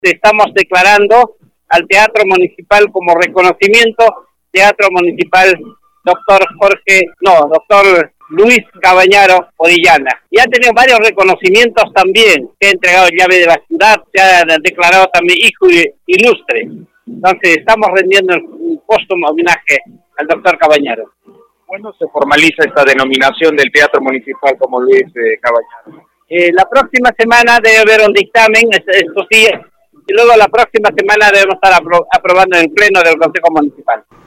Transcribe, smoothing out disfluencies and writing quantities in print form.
estamos declarando al Teatro Municipal como reconocimiento, Teatro Municipal doctor Luis Cabañaro Orellana. Y ha tenido varios reconocimientos también, se ha entregado llave de la ciudad, se ha declarado también hijo ilustre. Entonces estamos rendiendo un póstumo homenaje al doctor Cabañaro. ¿Cuándo se formaliza esta denominación del Teatro Municipal como Luis Cabañaro? La próxima semana debe haber un dictamen, estos días, y luego la próxima semana debemos estar aprobando en el Pleno del Consejo Municipal.